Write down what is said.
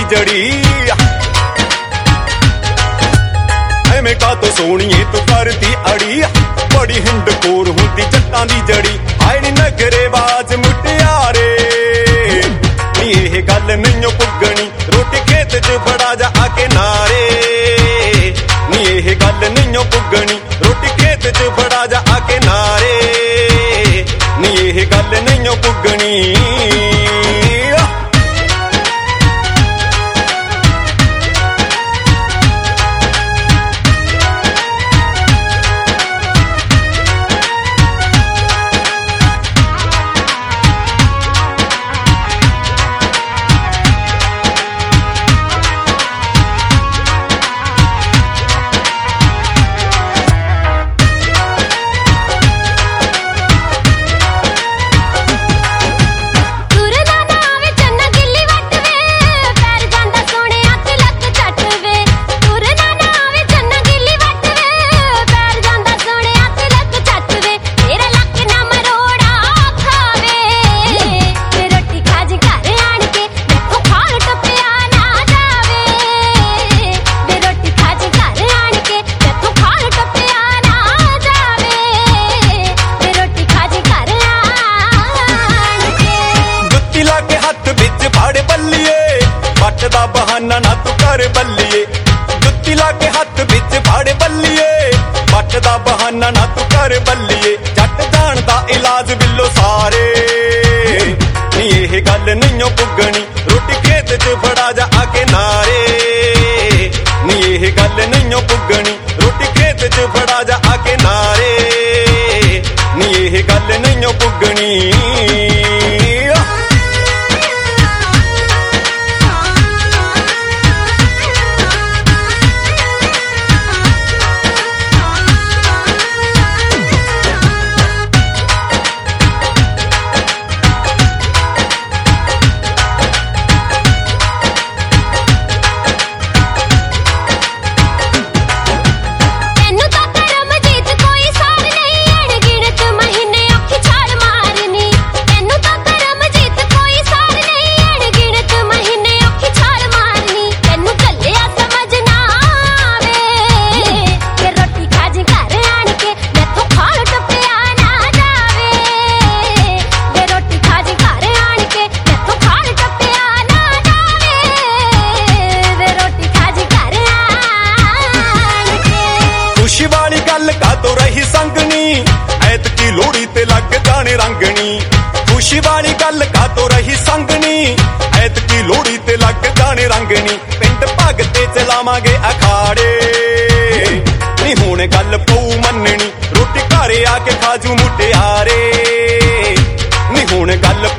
जड़ी एवें का तो सोनिए तू करती अड़ी बड़ी हिंड कोर होंदी जट्टां दी जड़ी आए नी नखरेबाज मुटियारे नी इह गल नहीं पुगनी रोटी खेत च बड़ा जा आके नारे नी इह गल नहीं पुगनी रोटी खेत च बड़ा जा आके नारे नी इह गल नहीं पुगनी दा बहाना ना तू कर बल्लिए जुत्ती लाके हथ विच फाड़े बल्लिए बट दा बहाना ना तू कर बल्लिए जट जान दा इलाज बिल्लो सारे नी इह गल नहीं पुगनी रोटी खेत च बड़ा जा आके नारे नी इह गल नहीं पुगनी रोटी खेत च बड़ा जा आके नारे नी इह गल नहीं पुगनी खुशी वाली गल का तो रही संगनी ऐतकी लोड़ी ते लग जाने रंगनी खुशी वाली गल का तो रही संगनी ऐतकी लोड़ी ते लग जाने रंगनी पिंड भगते चलावांगे अखाड़े नी हुण गल पऊ मननी रोटी घरे आके खाजू मुटियारे नी हुण गल